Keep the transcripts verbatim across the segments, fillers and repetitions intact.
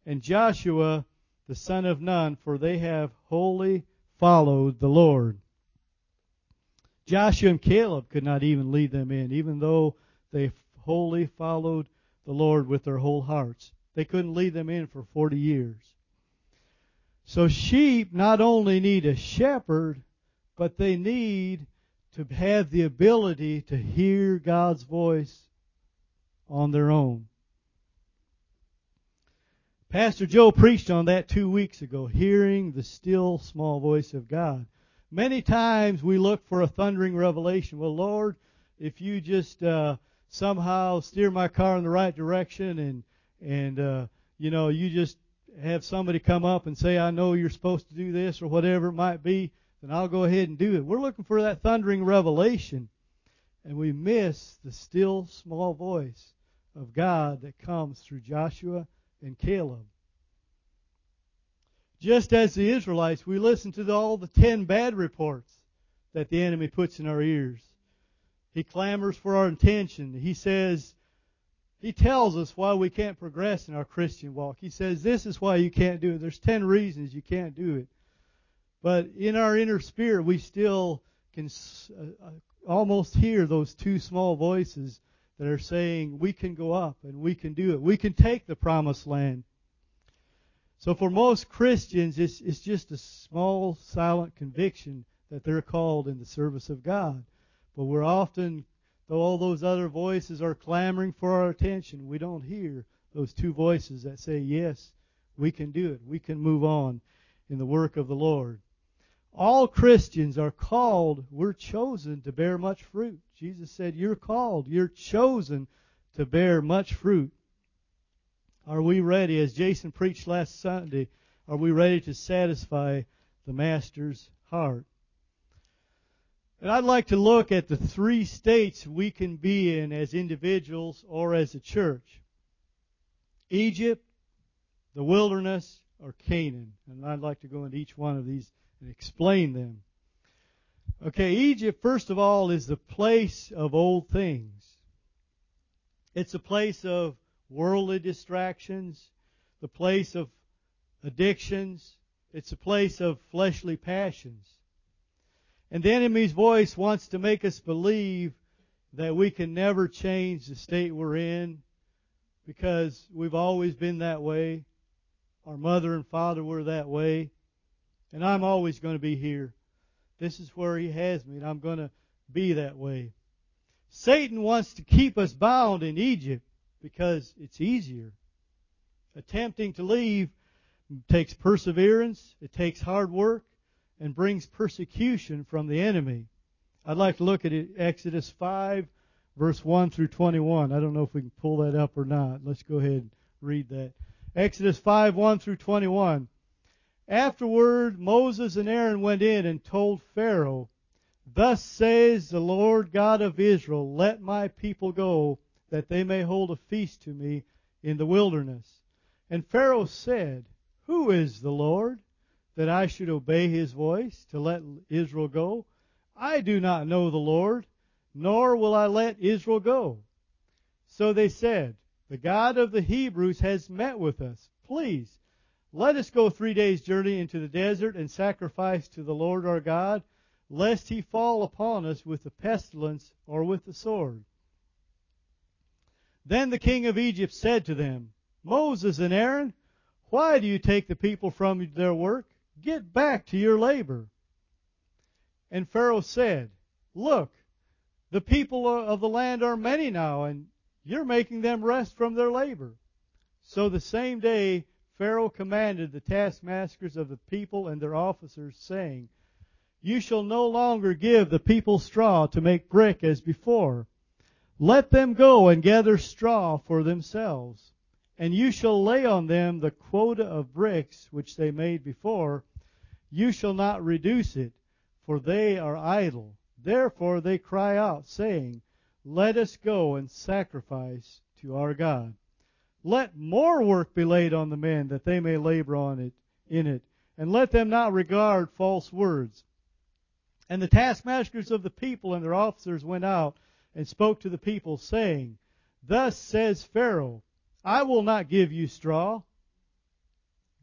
and Joshua the son of Nun, for they have wholly followed the Lord. Joshua and Caleb could not even lead them in, even though they wholly followed the Lord with their whole hearts. They couldn't lead them in for forty years. So sheep not only need a shepherd, but they need to have the ability to hear God's voice on their own. Pastor Joe preached on that two weeks ago, hearing the still small voice of God. Many times we look for a thundering revelation. Well, Lord, if you just uh, somehow steer my car in the right direction and, and uh, you know, you just have somebody come up and say, I know you're supposed to do this or whatever it might be, then I'll go ahead and do it. We're looking for that thundering revelation, and we miss the still small voice of God that comes through Joshua and Caleb. Just as the Israelites, we listen to the, all the ten bad reports that the enemy puts in our ears. He clamors for our attention. He says, he tells us why we can't progress in our Christian walk. He says, this is why you can't do it. There's ten reasons you can't do it. But in our inner spirit, we still can uh, almost hear those two small voices that are saying, we can go up and we can do it. We can take the promised land. So for most Christians, it's, it's just a small, silent conviction that they're called in the service of God. But we're often, though all those other voices are clamoring for our attention, we don't hear those two voices that say, yes, we can do it. We can move on in the work of the Lord. All Christians are called, we're chosen to bear much fruit. Jesus said, you're called, you're chosen to bear much fruit. Are we ready, as Jason preached last Sunday, are we ready to satisfy the Master's heart? And I'd like to look at the three states we can be in as individuals or as a church. Egypt, the wilderness, or Canaan. And I'd like to go into each one of these and explain them. Okay, Egypt, first of all, is the place of old things. It's a place of worldly distractions, the place of addictions. It's a place of fleshly passions. And the enemy's voice wants to make us believe that we can never change the state we're in because we've always been that way. Our mother and father were that way. And I'm always going to be here. This is where He has me, and I'm going to be that way. Satan wants to keep us bound in Egypt because it's easier. Attempting to leave takes perseverance, it takes hard work, and brings persecution from the enemy. I'd like to look at it, Exodus five, verse one through twenty-one. I don't know if we can pull that up or not. Let's go ahead and read that. Exodus five, one through twenty-one. Afterward, Moses and Aaron went in and told Pharaoh, Thus says the Lord God of Israel, Let my people go, that they may hold a feast to me in the wilderness. And Pharaoh said, Who is the Lord, that I should obey His voice to let Israel go? I do not know the Lord, nor will I let Israel go. So they said, The God of the Hebrews has met with us. Please, let us go three days' journey into the desert and sacrifice to the Lord our God, lest He fall upon us with the pestilence or with the sword. Then the king of Egypt said to them, Moses and Aaron, why do you take the people from their work? Get back to your labor. And Pharaoh said, Look, the people of the land are many now, and you're making them rest from their labor. So the same day Pharaoh commanded the taskmasters of the people and their officers, saying, You shall no longer give the people straw to make brick as before. Let them go and gather straw for themselves. And you shall lay on them the quota of bricks which they made before. You shall not reduce it, for they are idle. Therefore they cry out, saying, Let us go and sacrifice to our God. Let more work be laid on the men, that they may labor on it, in it, and let them not regard false words. And the taskmasters of the people and their officers went out and spoke to the people, saying, Thus says Pharaoh, I will not give you straw.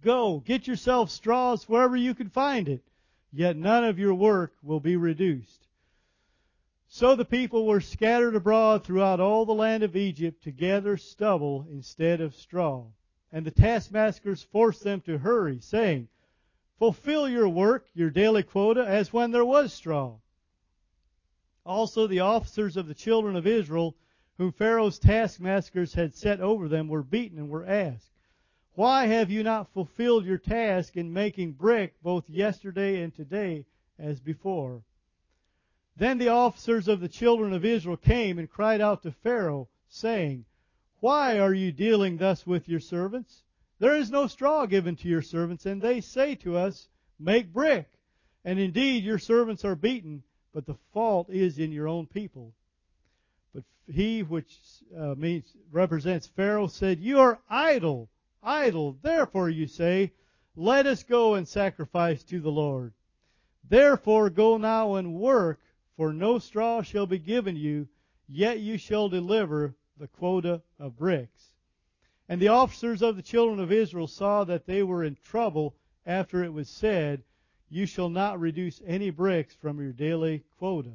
Go, get yourself straws wherever you can find it, yet none of your work will be reduced. So the people were scattered abroad throughout all the land of Egypt to gather stubble instead of straw. And the taskmasters forced them to hurry, saying, Fulfill your work, your daily quota, as when there was straw. Also the officers of the children of Israel, whom Pharaoh's taskmasters had set over them, were beaten and were asked, Why have you not fulfilled your task in making brick both yesterday and today as before? Then the officers of the children of Israel came and cried out to Pharaoh, saying, Why are you dealing thus with your servants? There is no straw given to your servants, and they say to us, Make brick. And indeed your servants are beaten, but the fault is in your own people. But he which uh, means represents Pharaoh said, You are idle, idle. Therefore you say, Let us go and sacrifice to the Lord. Therefore go now and work, for no straw shall be given you, yet you shall deliver the quota of bricks. And the officers of the children of Israel saw that they were in trouble after it was said, You shall not reduce any bricks from your daily quota.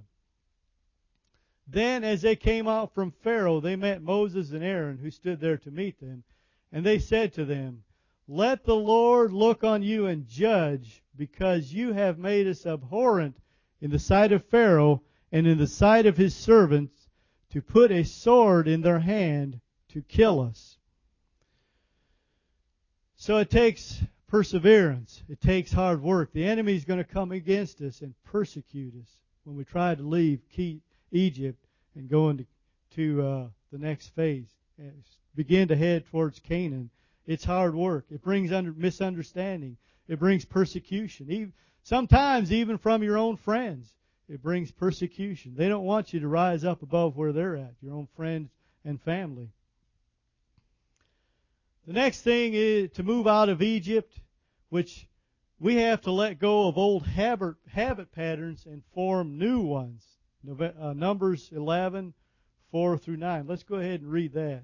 Then as they came out from Pharaoh, they met Moses and Aaron, who stood there to meet them. And they said to them, Let the Lord look on you and judge, because you have made us abhorrent in the sight of Pharaoh and in the sight of his servants, to put a sword in their hand to kill us. So it takes perseverance. It takes hard work. The enemy is going to come against us and persecute us when we try to leave Egypt and go into to, uh, the next phase. Begin to head towards Canaan. It's hard work. It brings under, misunderstanding. It brings persecution. Even, sometimes even from your own friends, it brings persecution. They don't want you to rise up above where they're at, your own friends and family. The next thing is to move out of Egypt, which we have to let go of old habit, habit patterns and form new ones. Numbers eleven, four through nine. Let's go ahead and read that.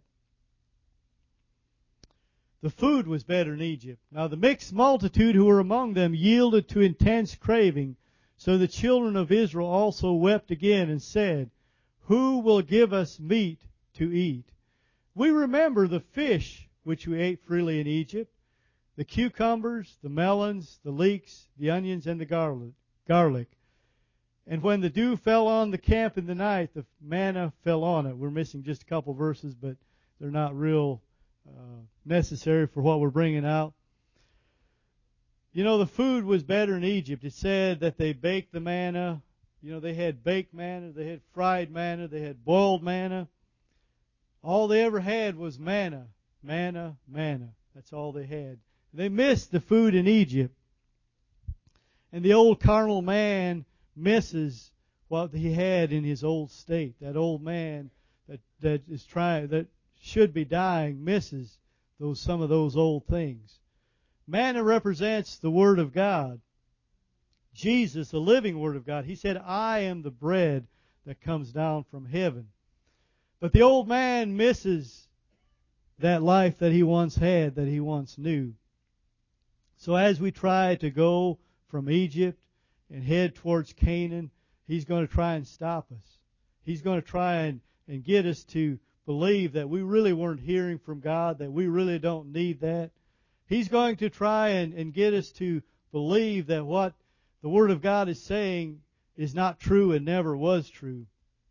The food was better in Egypt. Now the mixed multitude who were among them yielded to intense craving. So the children of Israel also wept again and said, Who will give us meat to eat? We remember the fish which we ate freely in Egypt, the cucumbers, the melons, the leeks, the onions, and the garlic. garlic. And when the dew fell on the camp in the night, the manna fell on it. We're missing just a couple verses, but they're not real uh, necessary for what we're bringing out. You know, the food was better in Egypt. It said that they baked the manna. You know, they had baked manna, they had fried manna, they had boiled manna. All they ever had was manna, manna, manna. That's all they had. They missed the food in Egypt. And the old carnal man misses what he had in his old state. That old man that, that is trying, that should be dying, misses those some of those old things. Manna represents the Word of God. Jesus, the living Word of God, He said, I am the bread that comes down from heaven. But the old man misses that life that he once had, that he once knew. So as we try to go from Egypt and head towards Canaan, he's going to try and stop us. He's going to try and, and get us to believe that we really weren't hearing from God, that we really don't need that. He's going to try and, and get us to believe that what the Word of God is saying is not true and never was true.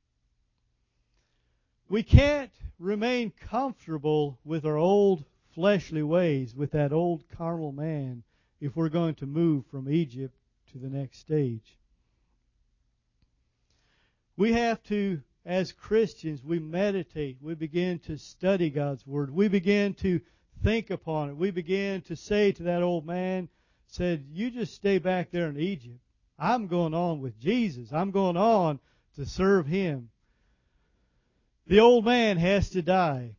We can't remain comfortable with our old fleshly ways, with that old carnal man, if we're going to move from Egypt to the next stage. We have to, as Christians, we meditate. We begin to study God's Word. We begin to think upon it. We begin to say to that old man, said, you just stay back there in Egypt. I'm going on with Jesus. I'm going on to serve Him. The old man has to die.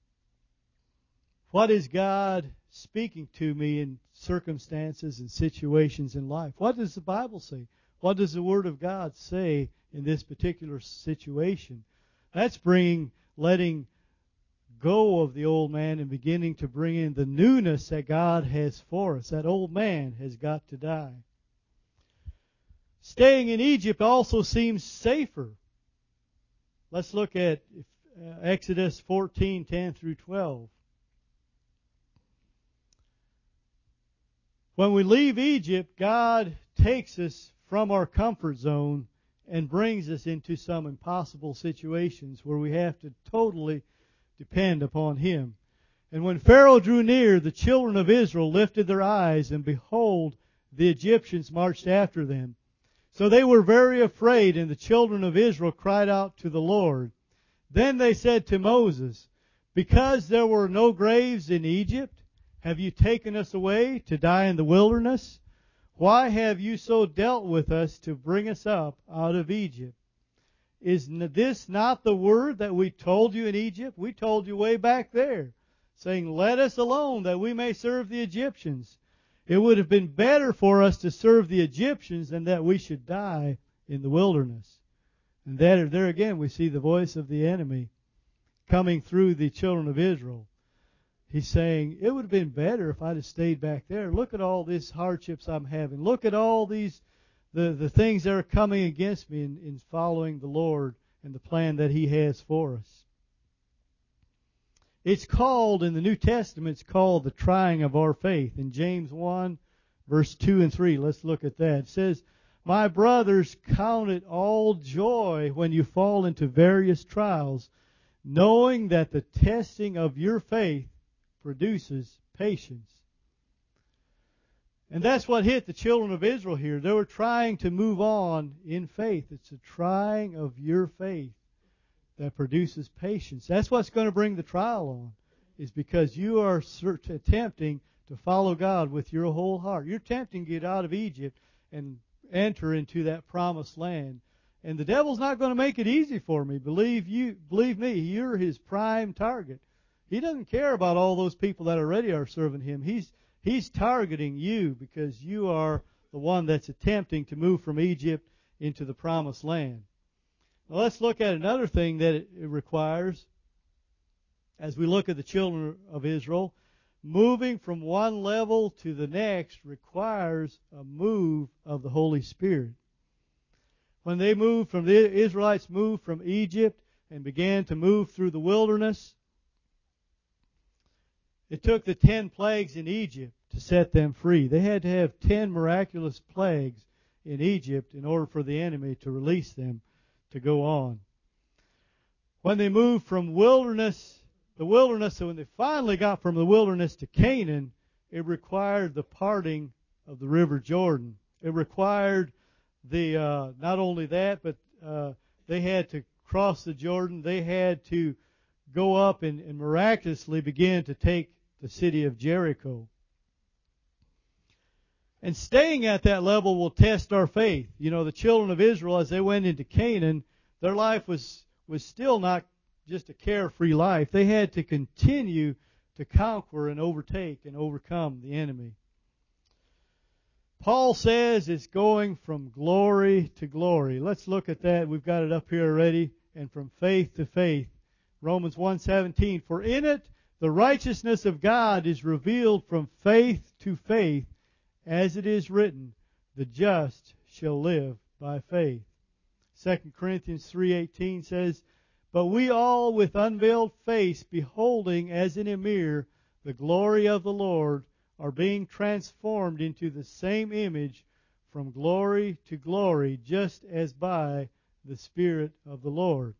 What is God speaking to me in circumstances and situations in life? What does the Bible say? What does the Word of God say in this particular situation? That's bringing, letting go of the old man and beginning to bring in the newness that God has for us. That old man has got to die. Staying in Egypt also seems safer. Let's look at Exodus fourteen, ten through twelve. When we leave Egypt, God takes us from our comfort zone and brings us into some impossible situations where we have to totally depend upon Him. And when Pharaoh drew near, the children of Israel lifted their eyes, and behold, the Egyptians marched after them. So they were very afraid, and the children of Israel cried out to the Lord. Then they said to Moses, because there were no graves in Egypt, have you taken us away to die in the wilderness? Why have you so dealt with us to bring us up out of Egypt? Is this not the word that we told you in Egypt? We told you way back there, saying, let us alone that we may serve the Egyptians. It would have been better for us to serve the Egyptians than that we should die in the wilderness. And there, there again we see the voice of the enemy coming through the children of Israel. He's saying, it would have been better if I'd have stayed back there. Look at all these hardships I'm having. Look at all these, the, the things that are coming against me in, in following the Lord and the plan that He has for us. It's called, in the New Testament, it's called the trying of our faith. In James one, verse two and three, let's look at that. It says, my brothers, count it all joy when you fall into various trials, knowing that the testing of your faith produces patience. And that's what hit the children of Israel here. They were trying to move on in faith. It's a trying of your faith that produces patience. That's what's going to bring the trial on, is because you are attempting to follow God with your whole heart. You're attempting to get out of Egypt and enter into that promised land. And the devil's not going to make it easy for me. Believe you, believe me, you're his prime target. He doesn't care about all those people that already are serving him. He's he's targeting you because you are the one that's attempting to move from Egypt into the promised land. Now let's look at another thing that it requires as we look at the children of Israel. Moving from one level to the next requires a move of the Holy Spirit. When they moved from, the Israelites moved from Egypt and began to move through the wilderness, it took the ten plagues in Egypt to set them free. They had to have ten miraculous plagues in Egypt in order for the enemy to release them to go on. When they moved from wilderness, the wilderness, so when they finally got from the wilderness to Canaan, it required the parting of the River Jordan. It required the uh, not only that, but uh, they had to cross the Jordan. They had to go up and, and miraculously begin to take the city of Jericho. And staying at that level will test our faith. You know, the children of Israel, as they went into Canaan, their life was, was still not just a carefree life. They had to continue to conquer and overtake and overcome the enemy. Paul says it's going from glory to glory. Let's look at that. We've got it up here already. And from faith to faith. Romans one seventeen, for in it the righteousness of God is revealed from faith to faith, as it is written, the just shall live by faith. Second Corinthians three eighteen says, but we all with unveiled face, beholding as in a mirror the glory of the Lord, are being transformed into the same image from glory to glory, just as by the Spirit of the Lord.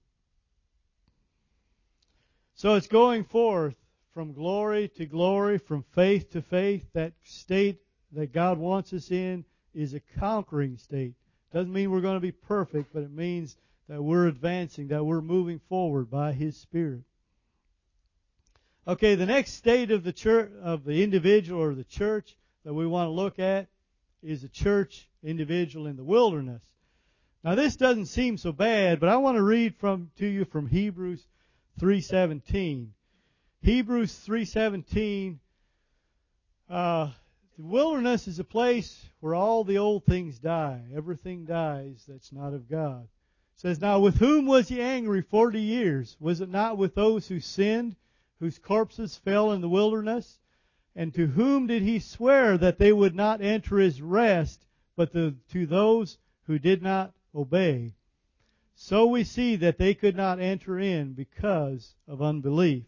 So it's going forth from glory to glory, from faith to faith. That state that God wants us in is a conquering state. Doesn't mean we're going to be perfect, but it means that we're advancing, that we're moving forward by His Spirit. Okay, the next state of the church, of the individual or the church that we want to look at is a church individual in the wilderness. Now this doesn't seem so bad, but I want to read from to you from Hebrews three seventeen. Hebrews three seventeen. Uh, the wilderness is a place where all the old things die. Everything dies that's not of God. It says, now with whom was He angry forty years? Was it not with those who sinned, whose corpses fell in the wilderness? And to whom did he swear that they would not enter his rest, but the, to those who did not obey? So we see that they could not enter in because of unbelief.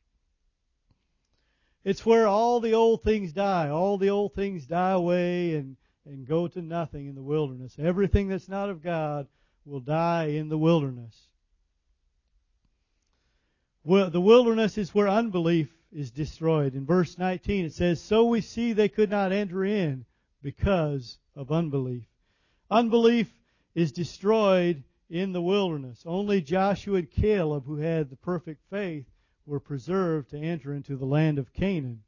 It's where all the old things die. All the old things die away and, and go to nothing in the wilderness. Everything that's not of God will die in the wilderness. Well, the wilderness is where unbelief is destroyed. In verse nineteen it says, so we see they could not enter in because of unbelief. Unbelief is destroyed in the wilderness. Only Joshua and Caleb, who had the perfect faith, were preserved to enter into the land of Canaan.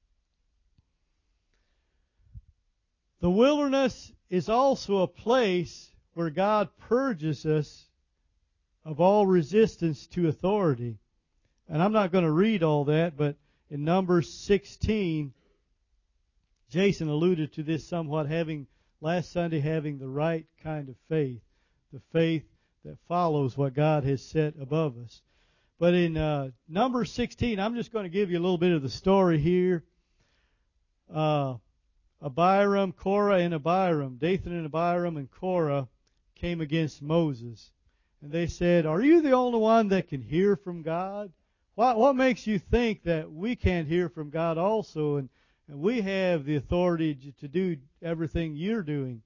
The wilderness is also a place where God purges us of all resistance to authority. And I'm not going to read all that, but in Numbers sixteen, Jason alluded to this somewhat, having last Sunday having the right kind of faith, the faith that follows what God has set above us. But in uh, Numbers sixteen, I'm just going to give you a little bit of the story here. Uh, Abiram, Korah, and Abiram, Dathan and Abiram and Korah came against Moses. And they said, are you the only one that can hear from God? What, what makes you think that we can't hear from God also, and, and we have the authority to do everything you're doing?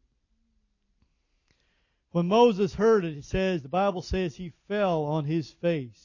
When Moses heard it, it says, the Bible says he fell on his face.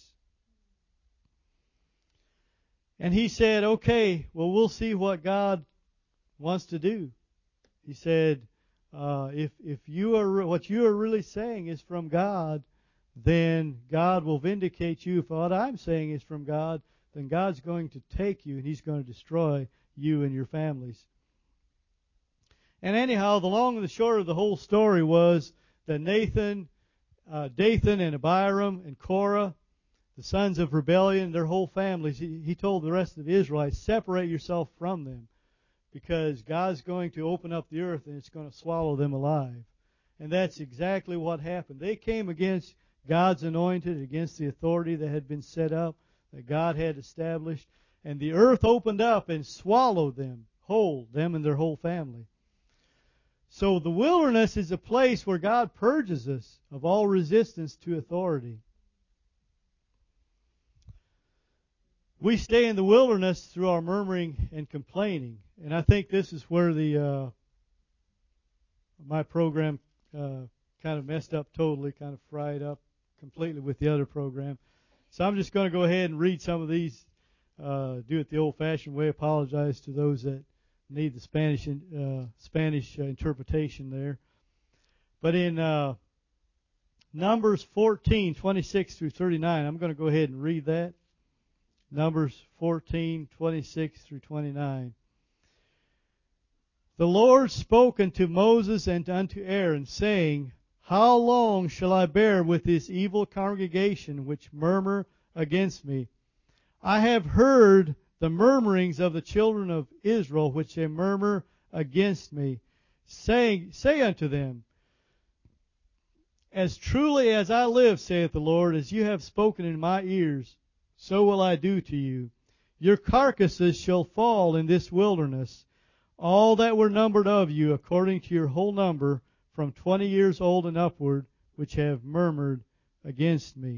And he said, okay, well, we'll see what God wants to do. He said, uh, if if you are what you are really saying is from God, then God will vindicate you. If what I'm saying is from God, then God's going to take you and He's going to destroy you and your families. And anyhow, the long and the short of the whole story was that Nathan, uh, Dathan and Abiram and Korah, the sons of rebellion, their whole families, he, he told the rest of the Israelites, separate yourself from them, because God's going to open up the earth and it's going to swallow them alive. And that's exactly what happened. They came against God's anointed, against the authority that had been set up, that God had established, and the earth opened up and swallowed them whole, them and their whole family. So the wilderness is a place where God purges us of all resistance to authority. We stay in the wilderness through our murmuring and complaining. And I think this is where the uh, my program uh, kind of messed up totally, kind of fried up completely with the other program. So I'm just going to go ahead and read some of these, uh, do it the old-fashioned way. Apologize to those that need the Spanish uh, Spanish uh, interpretation there. But in uh, Numbers fourteen, twenty-six through thirty-nine, I'm going to go ahead and read that. Numbers fourteen, twenty-six through twenty-nine. The Lord spoke unto Moses and unto Aaron, saying, how long shall I bear with this evil congregation which murmur against me? I have heard the murmurings of the children of Israel, which they murmur against me, saying, say unto them, as truly as I live, saith the Lord, as you have spoken in my ears, so will I do to you. Your carcasses shall fall in this wilderness, all that were numbered of you, according to your whole number, from twenty years old and upward, which have murmured against me.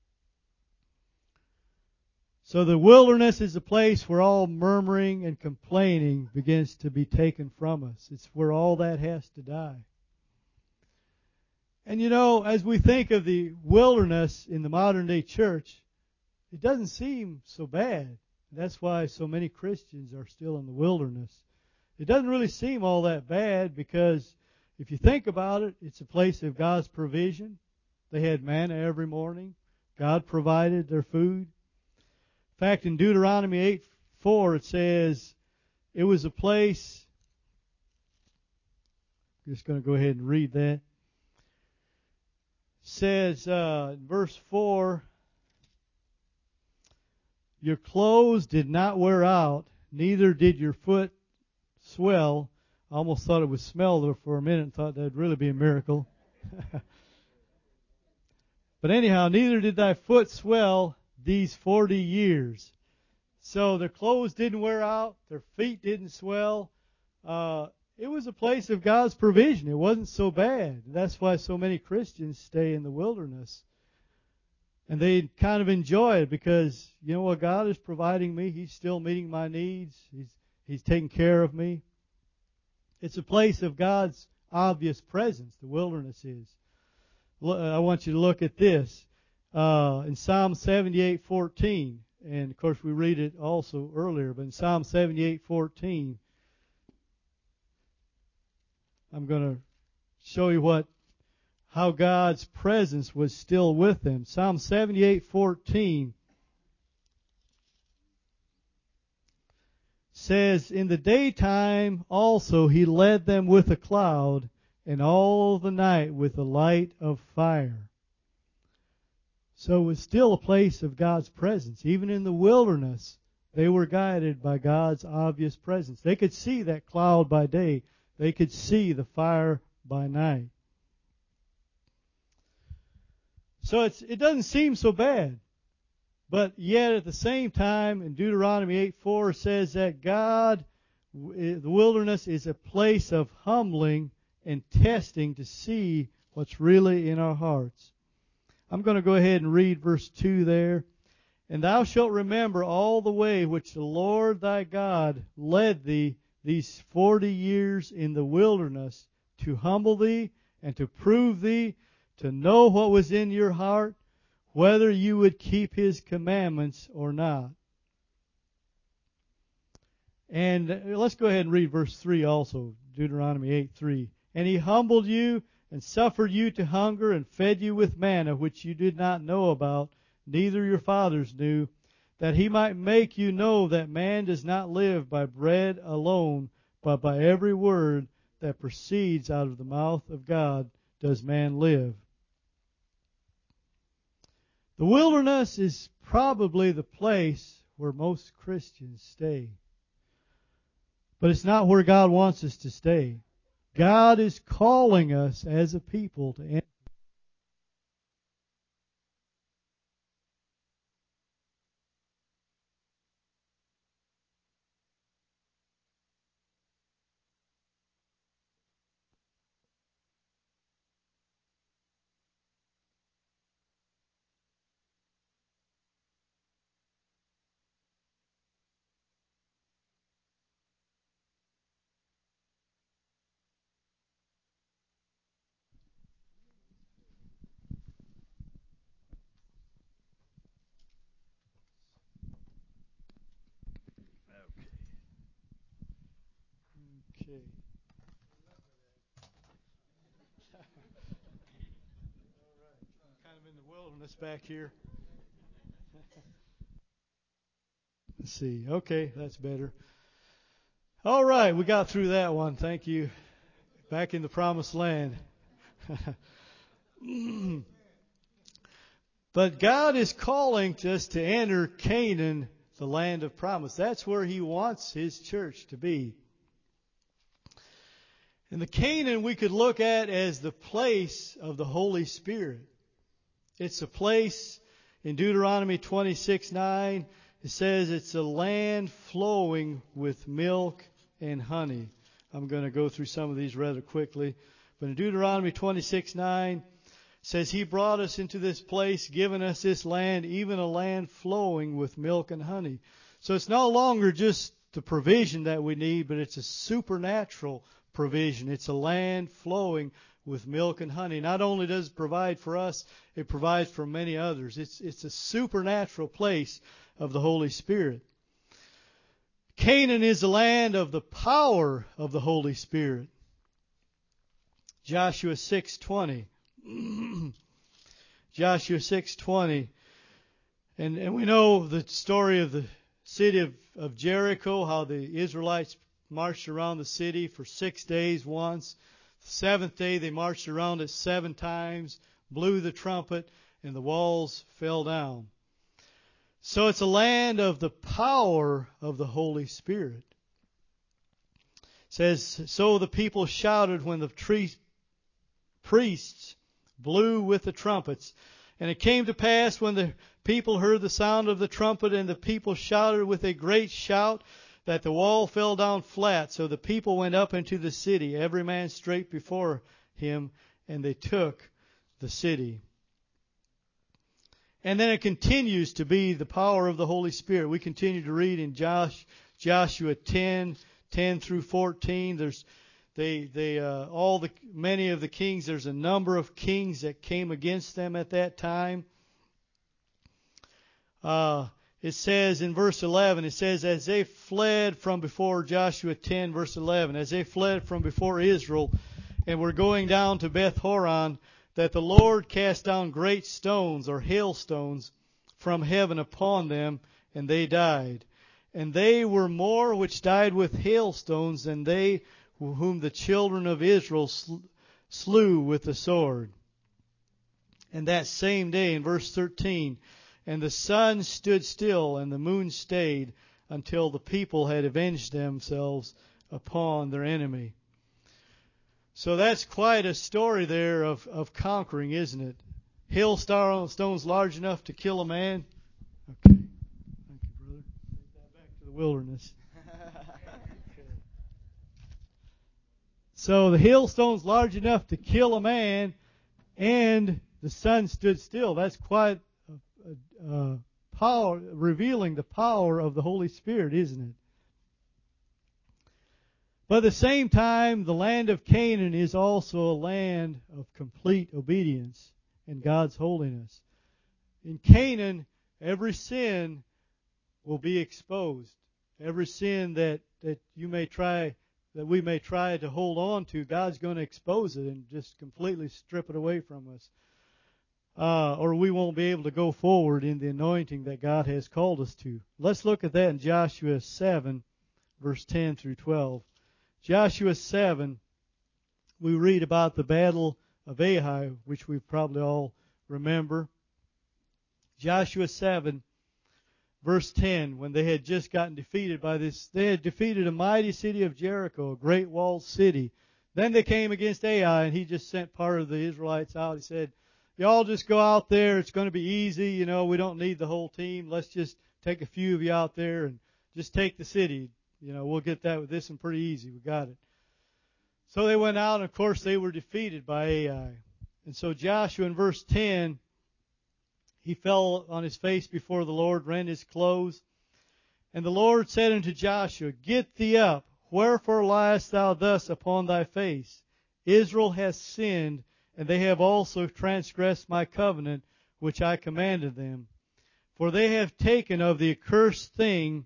So the wilderness is a place where all murmuring and complaining begins to be taken from us. It's where all that has to die. And you know, as we think of the wilderness in the modern day church, it doesn't seem so bad. That's why so many Christians are still in the wilderness. It doesn't really seem all that bad, because if you think about it, it's a place of God's provision. They had manna every morning. God provided their food. In fact, in Deuteronomy eight four, it says it was a place. I'm just going to go ahead and read that. It says uh, in verse four, your clothes did not wear out, neither did your foot swell. I almost thought it would smell there for a minute and thought that would really be a miracle. But anyhow, neither did thy foot swell these forty years. So their clothes didn't wear out, their feet didn't swell. Uh, it was a place of God's provision. It wasn't so bad. That's why so many Christians stay in the wilderness. And they kind of enjoy it because, you know what, God is providing me. He's still meeting my needs. He's, he's taking care of me. It's a place of God's obvious presence, the wilderness is. I want you to look at this. Uh, in Psalm seventy-eight fourteen, and of course we read it also earlier, but in Psalm seventy-eight fourteen, I'm going to show you what how God's presence was still with them. Psalm seventy-eight fourteen says, "In the daytime also he led them with a cloud, and all the night with a light of fire." So it was still a place of God's presence. Even in the wilderness, they were guided by God's obvious presence. They could see that cloud by day. They could see the fire by night. So it's, it doesn't seem so bad. But yet at the same time, in Deuteronomy eight four says that God, the wilderness is a place of humbling and testing to see what's really in our hearts. I'm going to go ahead and read verse two there. "And thou shalt remember all the way which the Lord thy God led thee these forty years in the wilderness, to humble thee and to prove thee, to know what was in your heart, whether you would keep his commandments or not." And let's go ahead and read verse three also, Deuteronomy eight three. "And he humbled you and suffered you to hunger and fed you with manna which you did not know about, neither your fathers knew, that he might make you know that man does not live by bread alone, but by every word that proceeds out of the mouth of God does man live." The wilderness is probably the place where most Christians stay. But it's not where God wants us to stay. God is calling us as a people to enter. Okay. Kind of in the wilderness back here. Let's see. Okay, that's better. All right, we got through that one. Thank you. Back in the promised land. But God is calling us to enter Canaan, the land of promise. That's where He wants His church to be. And the Canaan we could look at as the place of the Holy Spirit. It's a place in Deuteronomy twenty-six nine. It says it's a land flowing with milk and honey. I'm going to go through some of these rather quickly. But in Deuteronomy twenty-six nine, it says, He brought us into this place, given us this land, even a land flowing with milk and honey. So it's no longer just the provision that we need, but it's a supernatural provision. It's a land flowing with milk and honey. Not only does it provide for us, it provides for many others. It's, it's a supernatural place of the Holy Spirit. Canaan is the land of the power of the Holy Spirit. Joshua six twenty. Joshua six twenty. And, and we know the story of the city of, of Jericho, how the Israelites marched around the city for six days once. The seventh day they marched around it seven times, blew the trumpet, and the walls fell down. So it's a land of the power of the Holy Spirit. It says, so the people shouted when the tree, priests blew with the trumpets. And it came to pass when the people heard the sound of the trumpet, and the people shouted with a great shout, that the wall fell down flat. So the people went up into the city, every man straight before him, and they took the city. And then it continues to be the power of the Holy Spirit. We continue to read in Josh, Joshua ten, ten through fourteen. There's they they uh, all the many of the kings. There's a number of kings that came against them at that time. Uh, it says in verse eleven. It says, as they fled from before Joshua ten, verse eleven, as they fled from before Israel, and were going down to Beth Horon, that the Lord cast down great stones, or hailstones, from heaven upon them, and they died. And they were more which died with hailstones than they whom the children of Israel slew with the sword. And that same day, in verse thirteen, and the sun stood still, and the moon stayed, until the people had avenged themselves upon their enemy. So that's quite a story there of, of conquering, isn't it? Hailstones large enough to kill a man. Okay. Thank you, brother. Take that back to the wilderness. Okay. So the hailstones large enough to kill a man, and the sun stood still. That's quite a, a, a power, revealing the power of the Holy Spirit, isn't it? But at the same time, the land of Canaan is also a land of complete obedience and God's holiness. In Canaan, every sin will be exposed. Every sin that, that you may try, that we may try to hold on to, God's going to expose it and just completely strip it away from us. Uh, or we won't be able to go forward in the anointing that God has called us to. Let's look at that in Joshua seven, verse ten through twelve. Joshua seven, we read about the battle of Ai, which we probably all remember. Joshua seven, verse ten, when they had just gotten defeated by this, they had defeated a mighty city of Jericho, a great walled city. Then they came against Ai, and he just sent part of the Israelites out. He said, y'all just go out there. It's going to be easy. You know, we don't need the whole team. Let's just take a few of you out there and just take the city. You know, we'll get that with this one pretty easy. We got it. So they went out, and of course they were defeated by Ai. And so Joshua in verse ten, he fell on his face before the Lord, rent his clothes. And the Lord said unto Joshua, get thee up, wherefore liest thou thus upon thy face? Israel hath sinned, and they have also transgressed my covenant, which I commanded them. For they have taken of the accursed thing,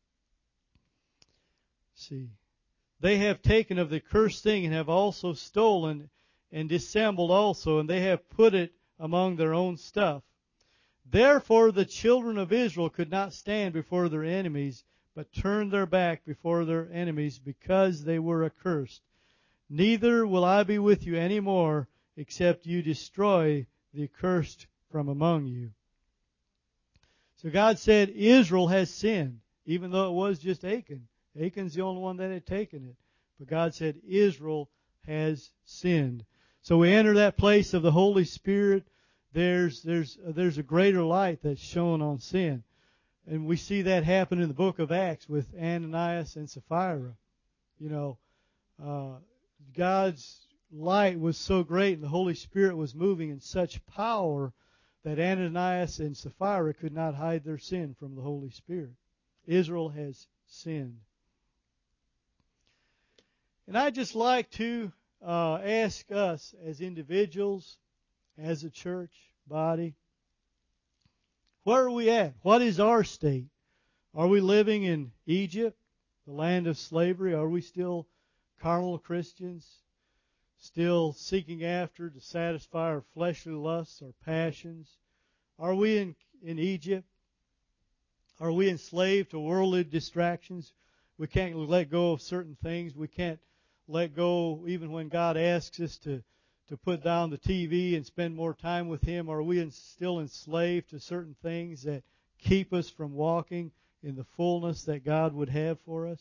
see, they have taken of the accursed thing, and have also stolen, and dissembled also, and they have put it among their own stuff. Therefore the children of Israel could not stand before their enemies, but turned their back before their enemies, because they were accursed. Neither will I be with you any more, except you destroy the accursed from among you. So God said Israel has sinned, even though it was just Achan. Achan's the only one that had taken it. But God said Israel has sinned. So we enter that place of the Holy Spirit. There's there's there's a greater light that's shown on sin. And we see that happen in the book of Acts with Ananias and Sapphira. You know, uh, God's light was so great and the Holy Spirit was moving in such power that Ananias and Sapphira could not hide their sin from the Holy Spirit. Israel has sinned. And I'd just like to uh, ask us as individuals, as a church body, where are we at? What is our state? Are we living in Egypt, the land of slavery? Are we still carnal Christians, still seeking after to satisfy our fleshly lusts, our passions? Are we in, in Egypt? Are we enslaved to worldly distractions? We can't let go of certain things. We can't let go even when God asks us to, to put down the T V and spend more time with Him. Are we in, still enslaved to certain things that keep us from walking in the fullness that God would have for us?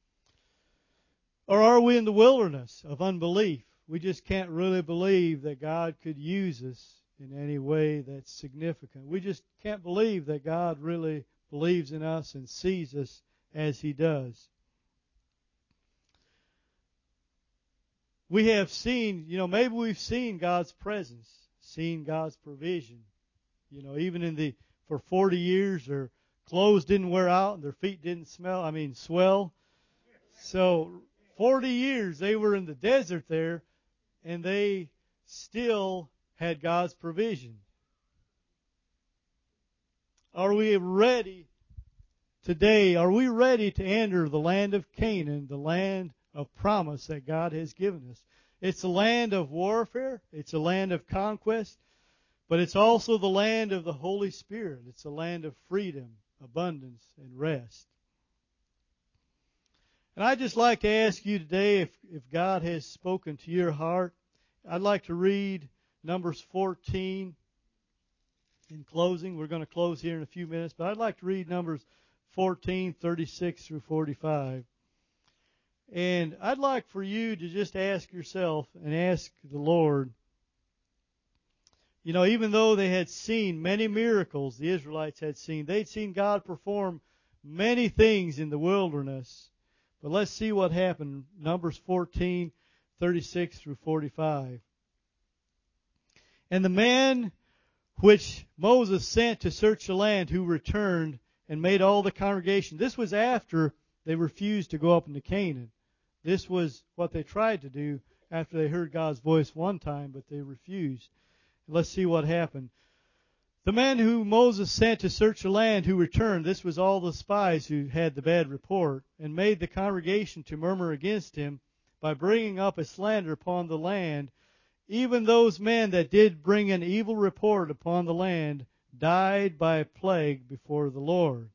Or are we in the wilderness of unbelief? We just can't really believe that God could use us in any way that's significant. We just can't believe that God really believes in us and sees us as He does. We have seen, you know, maybe we've seen God's presence, seen God's provision. You know, even in the, for forty years, their clothes didn't wear out and their feet didn't smell, I mean, swell. So, forty years they were in the desert there, and they still had God's provision. Are we ready today? Are we ready to enter the land of Canaan, the land of promise that God has given us? It's a land of warfare. It's a land of conquest. But it's also the land of the Holy Spirit. It's a land of freedom, abundance, and rest. And I'd just like to ask you today if, if God has spoken to your heart. I'd like to read Numbers fourteen. In closing, we're going to close here in a few minutes, but I'd like to read Numbers fourteen, thirty-six through forty-five. And I'd like for you to just ask yourself and ask the Lord, you know, even though they had seen many miracles, the Israelites had seen, they'd seen God perform many things in the wilderness. But let's see what happened. Numbers fourteen, thirty-six through forty-five. And the man which Moses sent to search the land, who returned and made all the congregation. This was after they refused to go up into Canaan. This was what they tried to do after they heard God's voice one time, but they refused. Let's see what happened. The man who Moses sent to search the land, who returned, this was all the spies who had the bad report, and made the congregation to murmur against him by bringing up a slander upon the land. Even those men that did bring an evil report upon the land died by a plague before the Lord.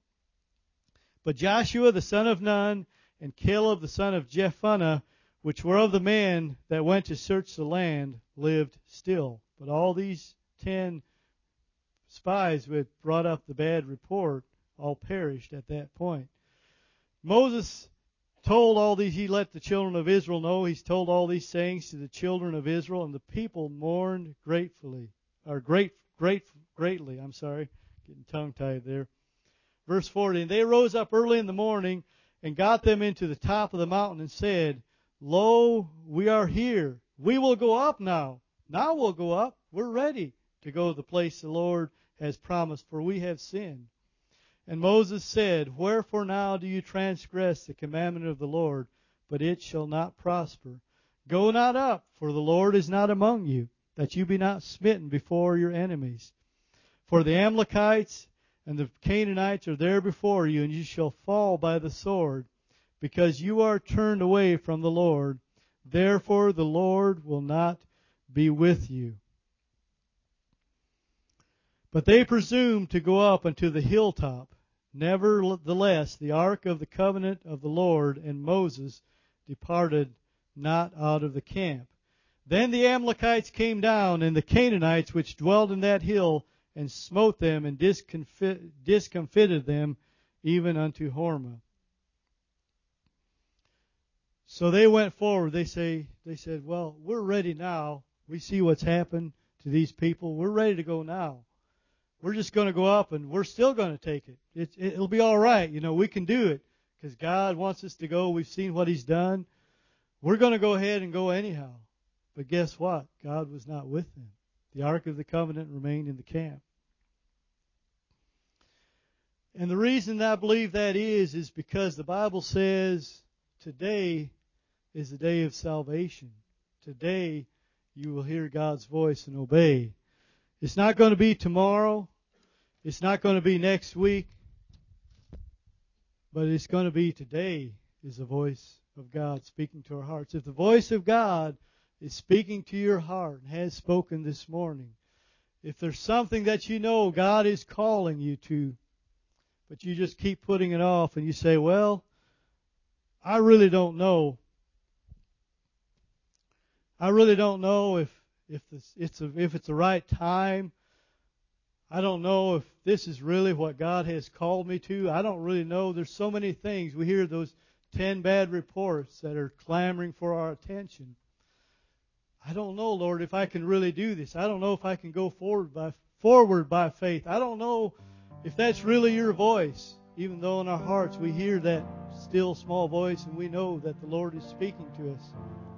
But Joshua the son of Nun and Caleb the son of Jephunneh, which were of the men that went to search the land, lived still. But all these ten spies who had brought up the bad report all perished at that point. Moses told all these, he let the children of Israel know, he's told all these sayings to the children of Israel, and the people mourned gratefully, or great, great, greatly, I'm sorry, getting tongue-tied there. Verse forty, and they rose up early in the morning and got them into the top of the mountain and said, Lo, we are here. We will go up now. Now we'll go up. We're ready to go to the place the Lord has promised, for we have sinned. And Moses said, Wherefore now do you transgress the commandment of the Lord? But it shall not prosper. Go not up, for the Lord is not among you, that you be not smitten before your enemies. For the Amalekites and the Canaanites are there before you, and you shall fall by the sword, because you are turned away from the Lord. Therefore the Lord will not be with you. But they presumed to go up unto the hilltop. Nevertheless, the ark of the covenant of the Lord and Moses departed not out of the camp. Then the Amalekites came down, and the Canaanites which dwelled in that hill, and smote them, and discomfit, discomfited them, even unto Hormah. So they went forward. They say, they said, well, we're ready now. We see what's happened to these people. We're ready to go now. We're just going to go up, and we're still going to take it. it. It'll be all right. You know, we can do it because God wants us to go. We've seen what He's done. We're going to go ahead and go anyhow. But guess what? God was not with them. The Ark of the Covenant remained in the camp. And the reason I believe that is, is because the Bible says today is the day of salvation. Today you will hear God's voice and obey. It's not going to be tomorrow. It's not going to be next week. But it's going to be today is the voice of God speaking to our hearts. If the voice of God is speaking to your heart and has spoken this morning, if there's something that you know God is calling you to, but you just keep putting it off and you say, well, I really don't know. I really don't know if If this, it's a, if it's the right time. I don't know if this is really what God has called me to. I don't really know. There's so many things. We hear those ten bad reports that are clamoring for our attention. I don't know, Lord, if I can really do this. I don't know if I can go forward by forward by faith. I don't know if that's really your voice, even though in our hearts we hear that still small voice and we know that the Lord is speaking to us.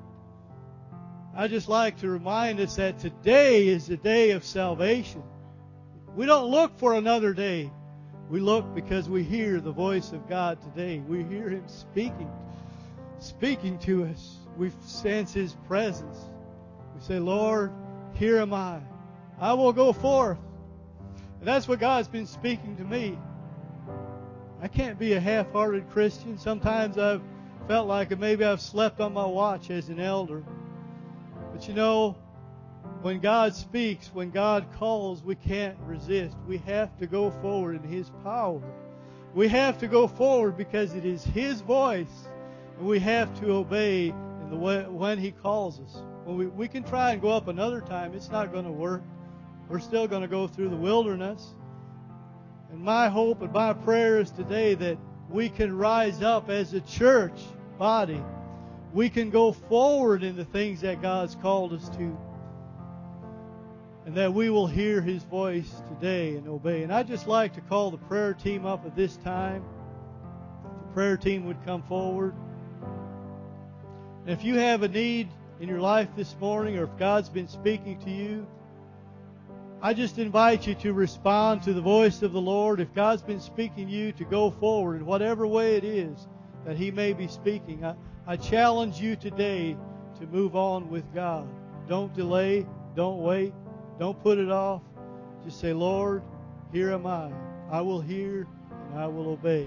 I just like to remind us that today is the day of salvation. We don't look for another day. We look because we hear the voice of God today. We hear Him speaking, speaking to us. We sense His presence. We say, Lord, here am I. I will go forth. And that's what God's been speaking to me. I can't be a half-hearted Christian. Sometimes I've felt like maybe I've slept on my watch as an elder. But you know, when God speaks, when God calls, we can't resist. We have to go forward in His power. We have to go forward because it is His voice, and we have to obey in the way, when He calls us. When we, we can try and go up another time, it's not going to work. We're still going to go through the wilderness. And my hope and my prayer is today that we can rise up as a church body. We can go forward in the things that God's called us to. And that we will hear His voice today and obey. And I'd just like to call the prayer team up at this time. The prayer team would come forward. And if you have a need in your life this morning, or if God's been speaking to you, I just invite you to respond to the voice of the Lord. If God's been speaking to you, to go forward in whatever way it is that He may be speaking. I, I challenge you today to move on with God. Don't delay. Don't wait. Don't put it off. Just say, Lord, here am I. I will hear and I will obey.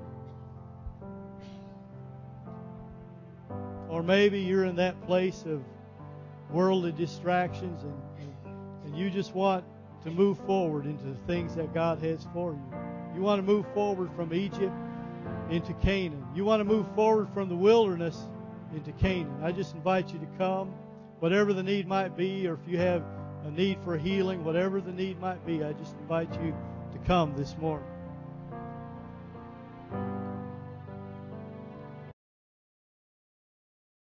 Or maybe you're in that place of worldly distractions and, and, and you just want to move forward into the things that God has for you. You want to move forward from Egypt into Canaan. You want to move forward from the wilderness into Canaan. I just invite you to come, whatever the need might be, or if you have a need for healing, whatever the need might be, I just invite you to come this morning.